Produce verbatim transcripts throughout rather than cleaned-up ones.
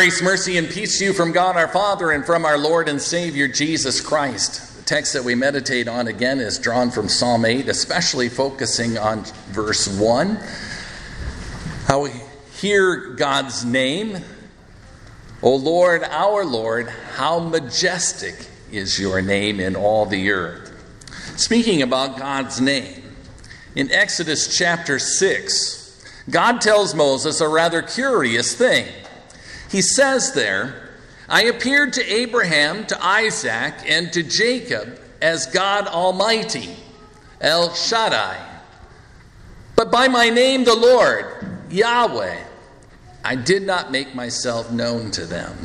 Grace, mercy, and peace to you from God our Father and from our Lord and Savior Jesus Christ. The text that we meditate on again is drawn from Psalm eight, especially focusing on verse one. How we hear God's name. O Lord, our Lord, how majestic is your name in all the earth. Speaking about God's name, in Exodus chapter six, God tells Moses a rather curious thing. He says there, I appeared to Abraham, to Isaac, and to Jacob as God Almighty, El Shaddai. But by my name, the Lord, Yahweh, I did not make myself known to them.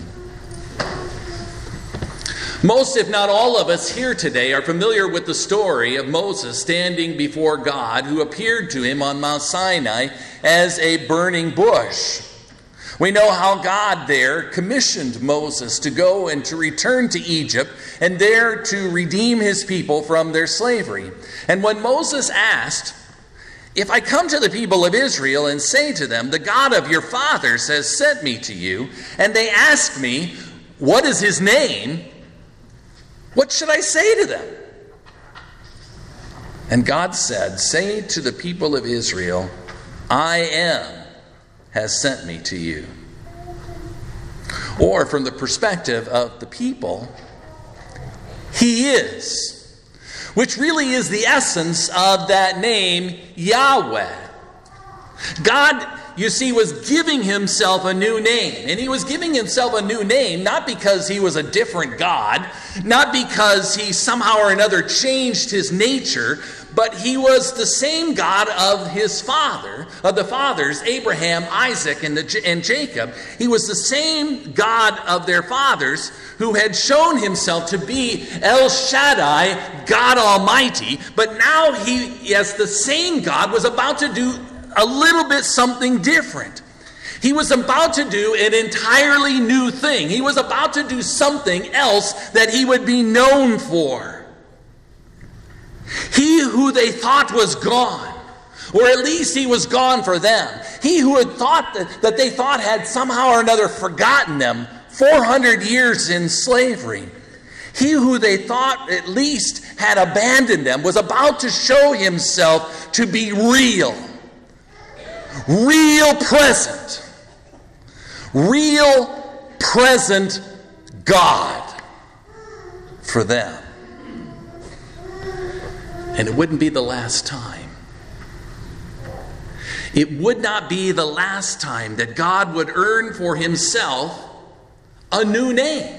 Most, if not all of us here today are familiar with the story of Moses standing before God, who appeared to him on Mount Sinai as a burning bush. We know how God there commissioned Moses to go and to return to Egypt and there to redeem his people from their slavery. And when Moses asked, if I come to the people of Israel and say to them, the God of your fathers has sent me to you, and they ask me, what is his name? What should I say to them? And God said, say to the people of Israel, I am has sent me to you. Or from the perspective of the people, he is, which really is the essence of that name, Yahweh. God, you see, was giving himself a new name. And he was giving himself a new name not because he was a different God, not because he somehow or another changed his nature, but he was the same God of his father, of the fathers, Abraham, Isaac, and, the, and Jacob. He was the same God of their fathers who had shown himself to be El Shaddai, God Almighty. But now he, as the same God, was about to do a little bit something different. He was about to do an entirely new thing. He was about to do something else that he would be known for. He who they thought was gone, or at least he was gone for them. He who had thought that, that they thought had somehow or another forgotten them four hundred years in slavery. He who they thought at least had abandoned them was about to show himself to be real. Real present. Real present God for them. And it wouldn't be the last time. It would not be the last time that God would earn for himself a new name.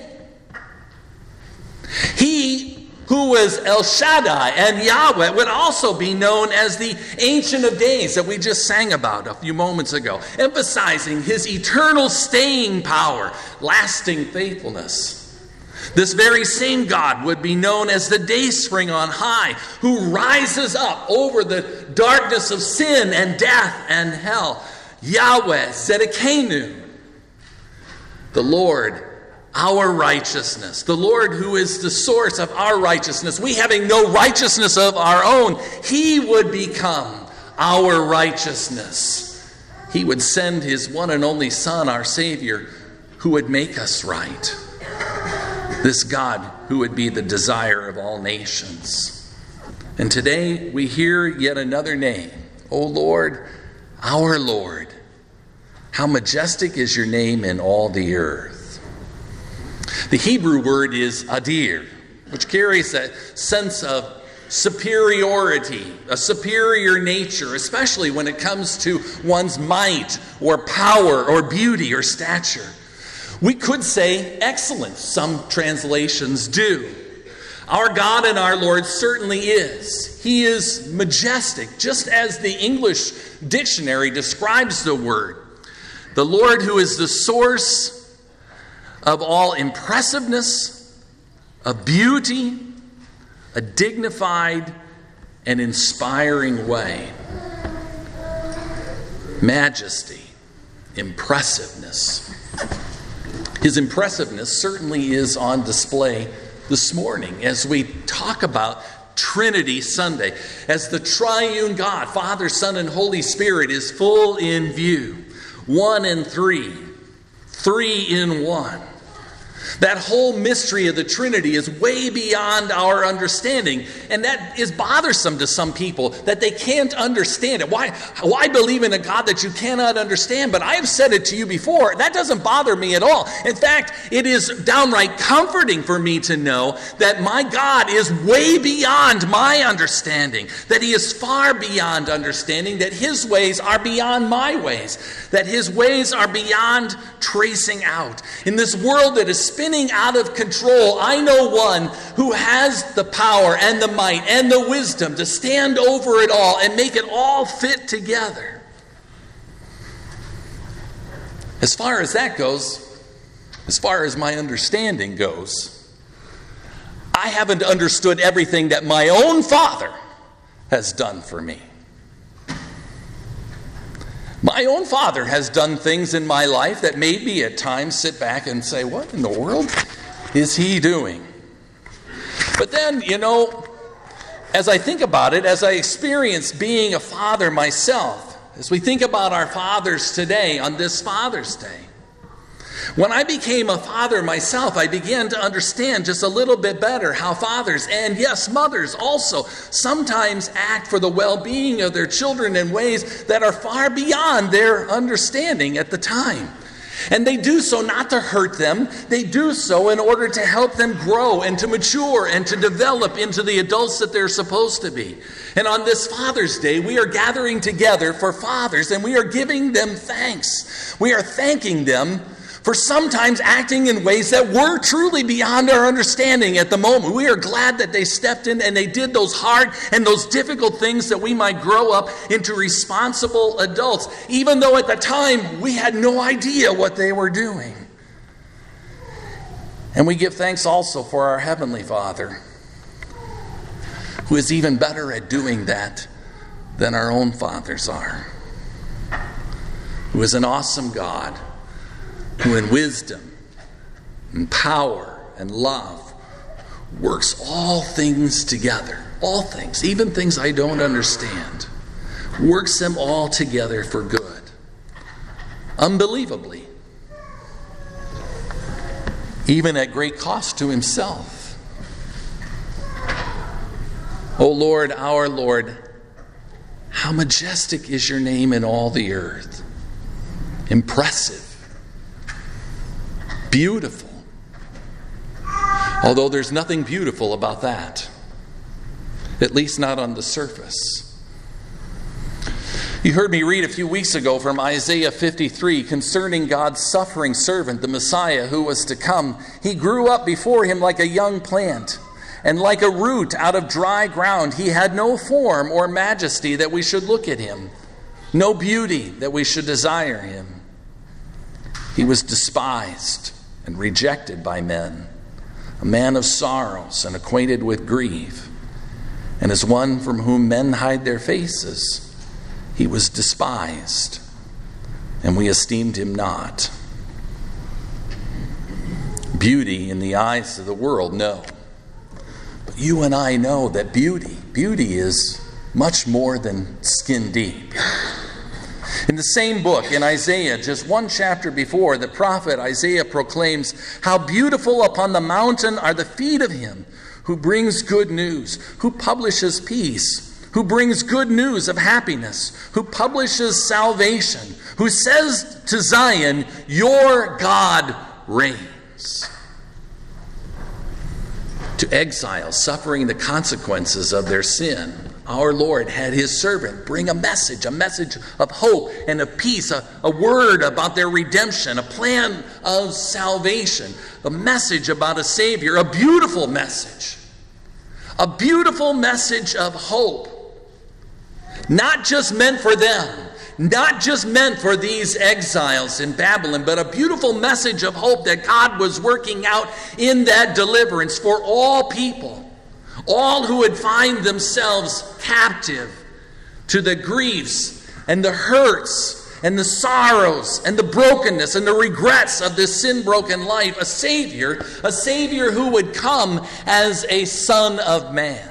He who was El Shaddai and Yahweh would also be known as the Ancient of Days that we just sang about a few moments ago, emphasizing his eternal staying power, lasting faithfulness. This very same God would be known as the Dayspring on high, who rises up over the darkness of sin and death and hell. Yahweh Zedekenu, the Lord, our righteousness. The Lord who is the source of our righteousness. We having no righteousness of our own, he would become our righteousness. He would send his one and only Son, our Savior, who would make us right. This God who would be the desire of all nations. And today we hear yet another name. O Lord, our Lord, how majestic is your name in all the earth. The Hebrew word is adir, which carries a sense of superiority, a superior nature, especially when it comes to one's might or power or beauty or stature. We could say excellence, some translations do. Our God and our Lord certainly is. He is majestic, just as the English dictionary describes the word. The Lord who is the source of all impressiveness, of beauty, a dignified and inspiring way. Majesty, impressiveness. His impressiveness certainly is on display this morning as we talk about Trinity Sunday, as the triune God, Father, Son, and Holy Spirit is full in view. One and three, three in one. That whole mystery of the Trinity is way beyond our understanding. And that is bothersome to some people, that they can't understand it. Why, why believe in a God that you cannot understand? But I have said it to you before. That doesn't bother me at all. In fact, it is downright comforting for me to know that my God is way beyond my understanding. That he is far beyond understanding. That his ways are beyond my ways. That his ways are beyond tracing out. In this world that is spinning out of control, I know one who has the power and the might and the wisdom to stand over it all and make it all fit together. As far as that goes, as far as my understanding goes, I haven't understood everything that my own Father has done for me. My own Father has done things in my life that made me at times sit back and say, what in the world is he doing? But then, you know, as I think about it, as I experience being a father myself, as we think about our fathers today on this Father's Day, when I became a father myself, I began to understand just a little bit better how fathers, and yes, mothers also, sometimes act for the well-being of their children in ways that are far beyond their understanding at the time. And they do so not to hurt them. They do so in order to help them grow and to mature and to develop into the adults that they're supposed to be. And on this Father's Day, we are gathering together for fathers, and we are giving them thanks. We are thanking them for sometimes acting in ways that were truly beyond our understanding at the moment. We are glad that they stepped in and they did those hard and those difficult things that we might grow up into responsible adults, even though at the time we had no idea what they were doing. And we give thanks also for our Heavenly Father, who is even better at doing that than our own fathers are, who is an awesome God, who in wisdom and power and love works all things together, all things, even things I don't understand, works them all together for good, unbelievably, even at great cost to himself. O Lord, our Lord, how majestic is your name in all the earth, impressive, beautiful. Although there's nothing beautiful about that. At least not on the surface. You heard me read a few weeks ago from Isaiah fifty-three concerning God's suffering servant, the Messiah who was to come. He grew up before him like a young plant, and like a root out of dry ground. He had no form or majesty that we should look at him, no beauty that we should desire him. He was despised and rejected by men, a man of sorrows and acquainted with grief. And as one from whom men hide their faces, he was despised, and we esteemed him not. Beauty in the eyes of the world, no. But you and I know that beauty, beauty is much more than skin deep. In the same book, in Isaiah, just one chapter before, the prophet Isaiah proclaims, "How beautiful upon the mountain are the feet of him who brings good news, who publishes peace, who brings good news of happiness, who publishes salvation, who says to Zion, your God reigns." To exiles suffering the consequences of their sin, our Lord had his servant bring a message, a message of hope and of peace, a, a word about their redemption, a plan of salvation, a message about a Savior, a beautiful message, a beautiful message of hope, not just meant for them, not just meant for these exiles in Babylon, but a beautiful message of hope that God was working out in that deliverance for all people. All who would find themselves captive to the griefs and the hurts and the sorrows and the brokenness and the regrets of this sin-broken life. A Savior, a Savior who would come as a Son of Man.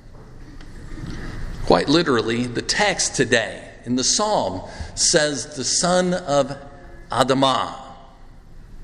Quite literally, the text today in the Psalm says the Son of Adamah.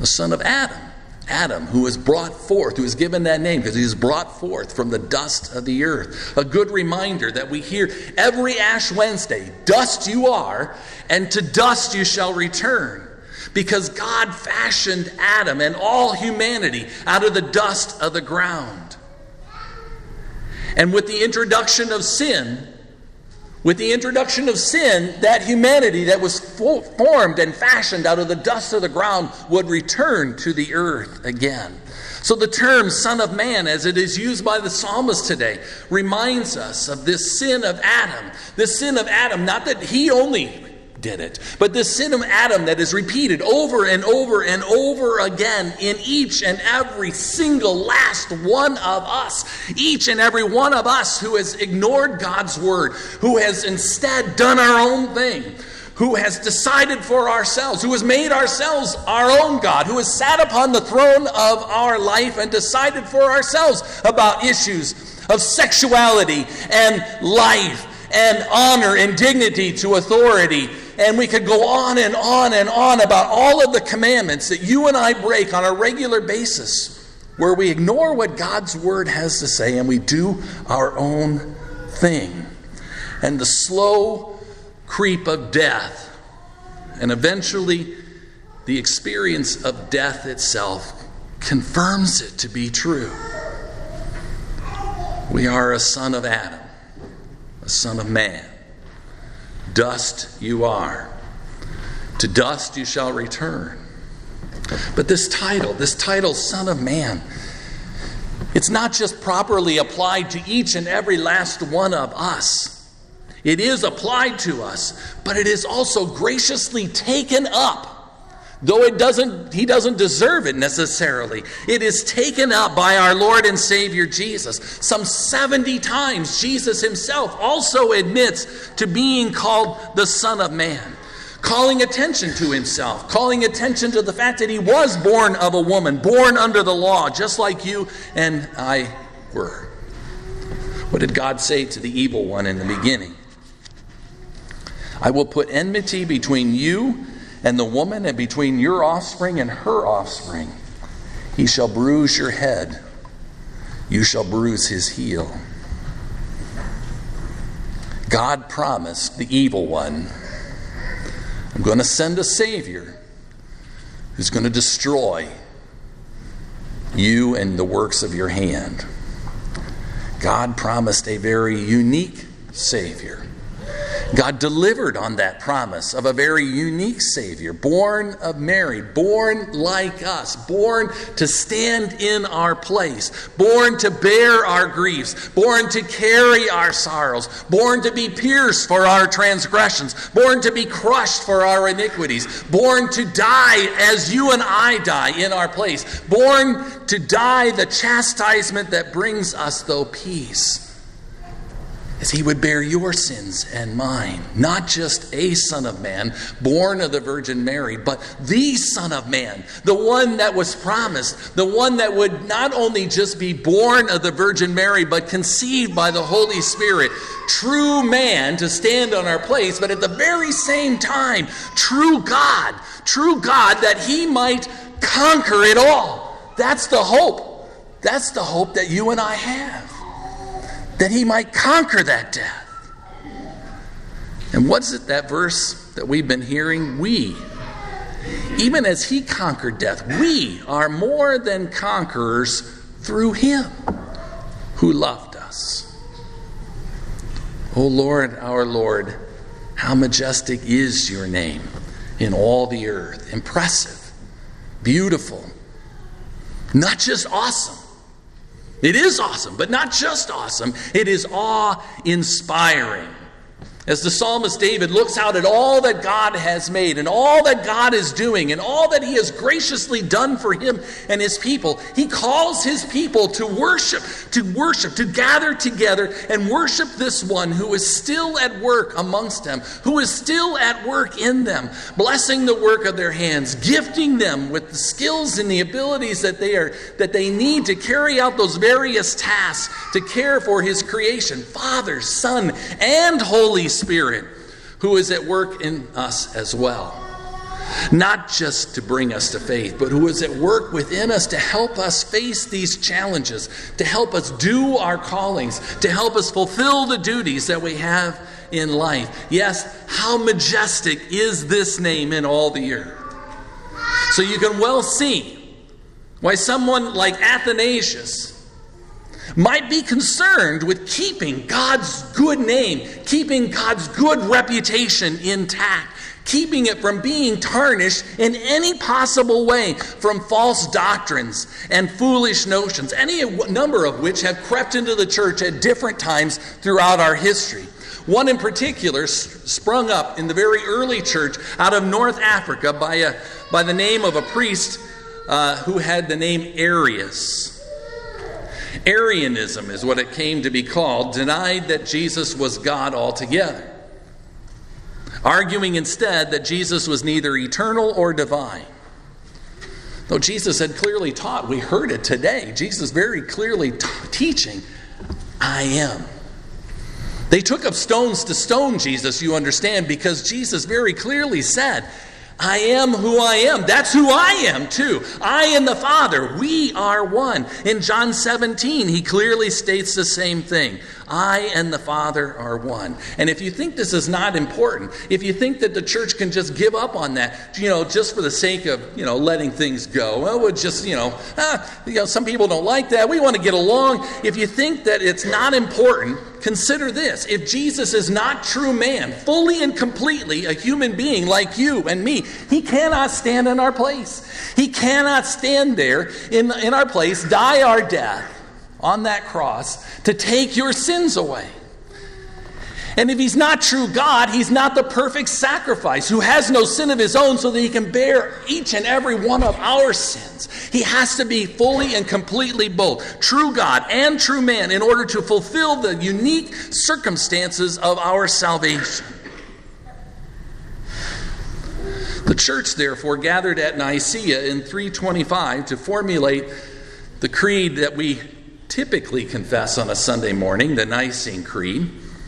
the son of Adam. Adam, who was brought forth, who was given that name because he was brought forth from the dust of the earth. A good reminder that we hear every Ash Wednesday, dust you are, and to dust you shall return. Because God fashioned Adam and all humanity out of the dust of the ground. And with the introduction of sin, with the introduction of sin, that humanity that was formed and fashioned out of the dust of the ground would return to the earth again. So the term Son of Man, as it is used by the psalmist today, reminds us of this sin of Adam. This sin of Adam, not that he only did it, but this sin of Adam that is repeated over and over and over again in each and every single last one of us. Each and every one of us who has ignored God's word, who has instead done our own thing, who has decided for ourselves, who has made ourselves our own God, who has sat upon the throne of our life and decided for ourselves about issues of sexuality and life and honor and dignity to authority. And we could go on and on and on about all of the commandments that you and I break on a regular basis, where we ignore what God's word has to say and we do our own thing. And the slow creep of death, and eventually the experience of death itself, confirms it to be true. We are a son of Adam, a son of man. Dust you are. To dust you shall return. But this title, this title, Son of Man, it's not just properly applied to each and every last one of us. It is applied to us, but it is also graciously taken up. Though it doesn't, he doesn't deserve it necessarily. It is taken up by our Lord and Savior Jesus. Some seventy times Jesus himself also admits to being called the Son of Man. Calling attention to himself. Calling attention to the fact that he was born of a woman. Born under the law, just like you and I were. What did God say to the evil one in the beginning? I will put enmity between you and the woman, and between your offspring and her offspring. He shall bruise your head. You shall bruise his heel. God promised the evil one, I'm going to send a Savior who's going to destroy you and the works of your hand. God promised a very unique Savior. God delivered on that promise of a very unique Savior, born of Mary, born like us, born to stand in our place, born to bear our griefs, born to carry our sorrows, born to be pierced for our transgressions, born to be crushed for our iniquities, born to die as you and I die in our place, born to die the chastisement that brings us, though, peace. As he would bear your sins and mine. Not just a Son of Man, born of the Virgin Mary, but the Son of Man. The one that was promised. The one that would not only just be born of the Virgin Mary, but conceived by the Holy Spirit. True man to stand on our place, but at the very same time, true God. True God that he might conquer it all. That's the hope. That's the hope that you and I have. That he might conquer that death. And what's it, that verse that we've been hearing? We, even as he conquered death, we are more than conquerors through him who loved us. O Lord, our Lord, how majestic is your name in all the earth. Impressive, beautiful, not just awesome. It is awesome, but not just awesome. It is awe-inspiring. As the psalmist David looks out at all that God has made and all that God is doing and all that he has graciously done for him and his people, he calls his people to worship, to worship, to gather together and worship this one who is still at work amongst them, who is still at work in them, blessing the work of their hands, gifting them with the skills and the abilities that they are that they need to carry out those various tasks to care for his creation, Father, Son, and Holy Spirit, who is at work in us as well. Not just to bring us to faith, but who is at work within us to help us face these challenges, to help us do our callings, to help us fulfill the duties that we have in life. Yes, how majestic is this name in all the earth. So you can well see why someone like Athanasius might be concerned with keeping God's good name, keeping God's good reputation intact, keeping it from being tarnished in any possible way from false doctrines and foolish notions, any number of which have crept into the church at different times throughout our history. One in particular sprung up in the very early church out of North Africa by a by the name of a priest uh, who had the name Arius. Arianism is what it came to be called, denied that Jesus was God altogether, arguing instead that Jesus was neither eternal or divine. Though Jesus had clearly taught, we heard it today, Jesus very clearly t- teaching, I am. They took up stones to stone Jesus, you understand, because Jesus very clearly said, I am who I am. That's who I am too. I and the Father, we are one. In John seventeen, he clearly states the same thing. I and the Father are one. And if you think this is not important, if you think that the church can just give up on that, you know, just for the sake of, you know, letting things go, well, we'll just, you know, ah, you know, some people don't like that. We want to get along. If you think that it's not important, consider this. If Jesus is not true man, fully and completely a human being like you and me, he cannot stand in our place. He cannot stand there in, in our place, die our death on that cross to take your sins away. And if he's not true God, he's not the perfect sacrifice who has no sin of his own so that he can bear each and every one of our sins. He has to be fully and completely both true God and true man in order to fulfill the unique circumstances of our salvation. The church, therefore, gathered at Nicaea in three twenty-five to formulate the creed that we typically confess on a Sunday morning, the Nicene Creed.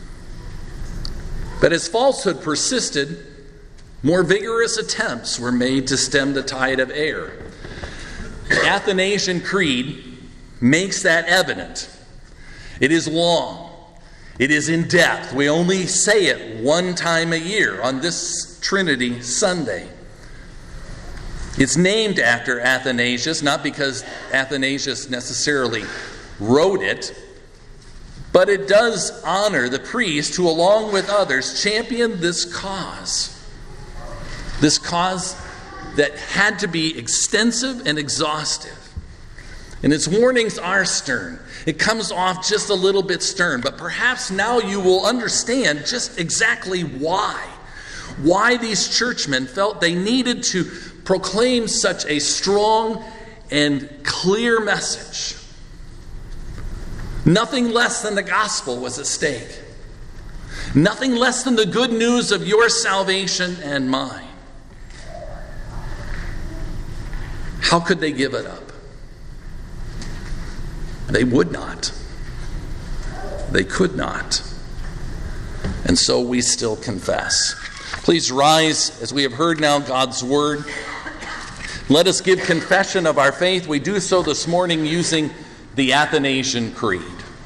But as falsehood persisted, more vigorous attempts were made to stem the tide of error. The Athanasian Creed makes that evident. It is long. It is in depth. We only say it one time a year on this Trinity Sunday. It's named after Athanasius, not because Athanasius necessarily wrote it, but it does honor the priest who, along with others, championed this cause. This cause that had to be extensive and exhaustive. And its warnings are stern. It comes off just a little bit stern, but perhaps now you will understand just exactly why. Why these churchmen felt they needed to proclaim such a strong and clear message. Nothing less than the gospel was at stake. Nothing less than the good news of your salvation and mine. How could they give it up? They would not. They could not. And so we still confess. Please rise as we have heard now God's word. Let us give confession of our faith. We do so this morning using the Athanasian Creed.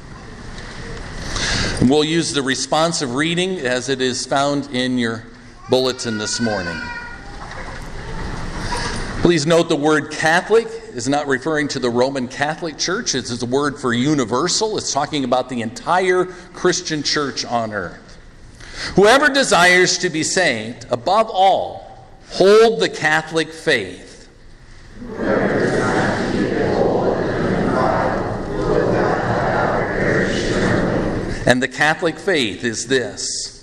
And we'll use the responsive reading as it is found in your bulletin this morning. Please note the word Catholic is not referring to the Roman Catholic Church. It's a word for universal. It's talking about the entire Christian church on earth. Whoever desires to be saved, above all, hold the Catholic faith. And the Catholic faith is this: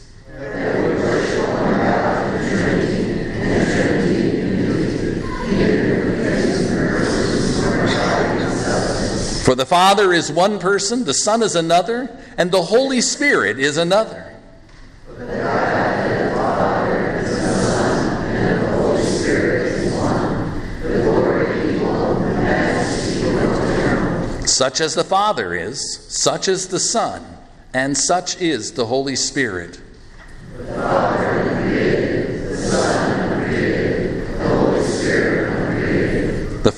for the Father is one person, the Son is another, and the Holy Spirit is another. Such as the Father is, such is the Son, and such is the Holy Spirit. The Father created, the Son created, the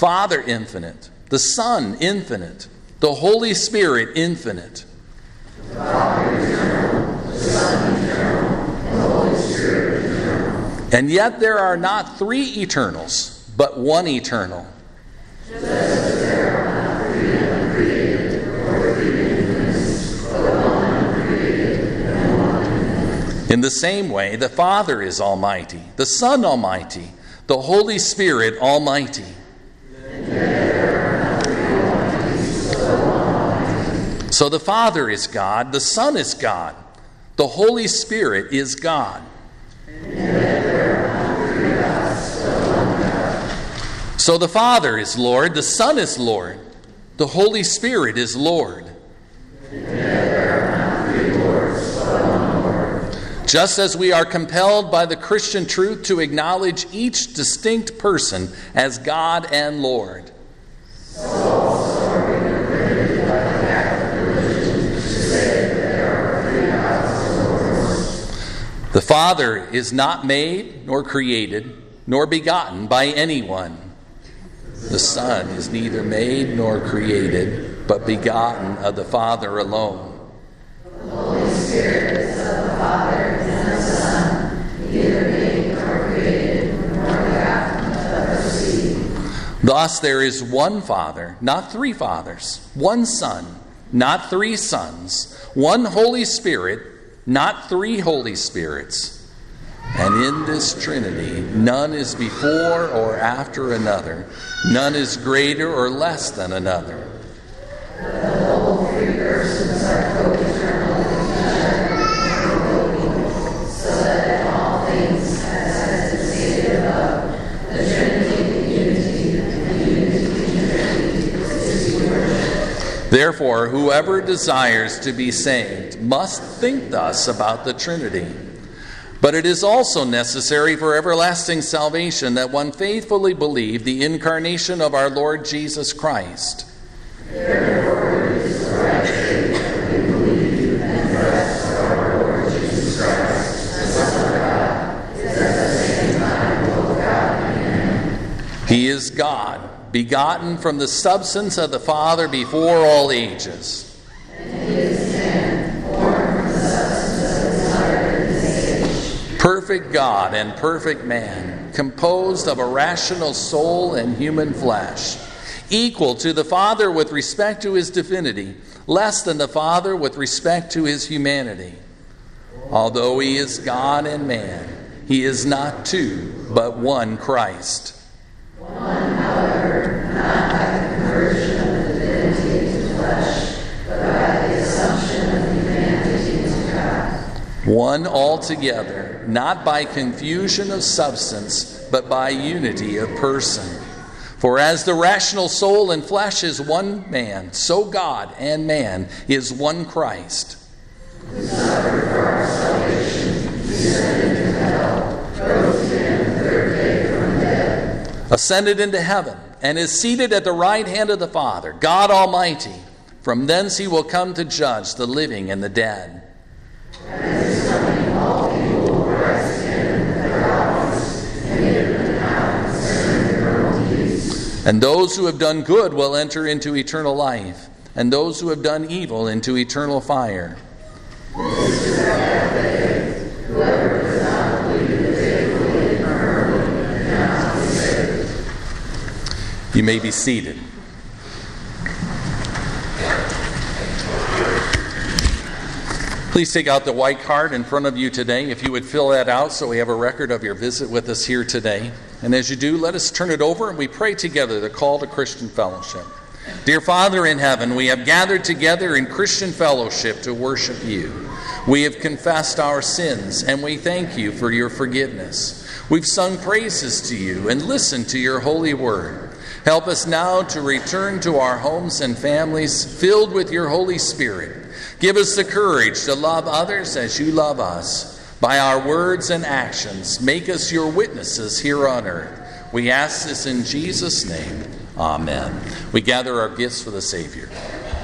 Father infinite, the Son infinite, the Holy Spirit infinite. The Father eternal, the Son eternal, the Holy Spirit eternal. And yet there are not three eternals, but one eternal. Just as there are not three uncreated or three infinites, but one uncreated and one infinite. In the same way, the Father is almighty, the Son almighty, the Holy Spirit almighty. And yet there are not three almighties, but one almighty. So the Father is God, the Son is God, the Holy Spirit is God. And yet there are not three gods, but one God. So the Father is Lord, the Son is Lord, the Holy Spirit is Lord. And yet there are not three Lords, but one Lord. Just as we are compelled by the Christian truth to acknowledge each distinct person as God and Lord. So also are we permitted by the Catholic religion to say that there are three gods or Lords. The Father is not made, nor created, nor begotten by anyone. The Son is neither made nor created, but begotten of the Father alone. The Holy Spirit is of the Father and the Son, neither made nor created, nor begotten, but proceeding. Thus there is one Father, not three fathers, one Son, not three sons, one Holy Spirit, not three Holy Spirits. And in this Trinity, none is before or after another, none is greater or less than another. But the whole three persons are co-eternal with each other and co-equal, so that in all things, as has been stated above, the Trinity, the unity, and the unity in Trinity is to be worshipped. Therefore, whoever desires to be saved must think thus about the Trinity. But it is also necessary for everlasting salvation that one faithfully believe the incarnation of our Lord Jesus Christ. Therefore, it is the right faith that we believe and profess of our Lord Jesus Christ, the Son of God, is at the same time both God and man. He is God, begotten from the substance of the Father before all ages. And he is man, born from the substance of his mother in this age. Perfect God and perfect man, composed of a rational soul and human flesh, equal to the Father with respect to his divinity, less than the Father with respect to his humanity. Although he is God and man, he is not two, but one Christ. One, however, not by the conversion of the divinity into flesh, but by the assumption of humanity into God. One altogether, not by confusion of substance, but by unity of person. For as the rational soul and flesh is one man, so God and man is one Christ. Who suffered for our salvation, descended into hell, rose again the third day from the dead, Ascended into heaven, and is seated at the right hand of the Father, God Almighty. From thence he will come to judge the living and the dead. and in his coming all people will rise again with their bodies, and give an account concerning their own deeds. And those who have done good will enter into eternal life, and those who have done evil into eternal fire. This is that faith. Whoever does not believe that faithfully and firmly cannot be saved. You may be seated. Please take out the white card in front of you today, if you would fill that out so we have a record of your visit with us here today. And as you do, let us turn it over and we pray together the call to Christian fellowship. Dear Father in heaven, we have gathered together in Christian fellowship to worship you. We have confessed our sins and we thank you for your forgiveness. We've sung praises to you and listened to your holy word. Help us now to return to our homes and families filled with your Holy Spirit. Give us the courage to love others as you love us. By our words and actions, make us your witnesses here on earth. We ask this in Jesus' name. Amen. We gather our gifts for the Savior.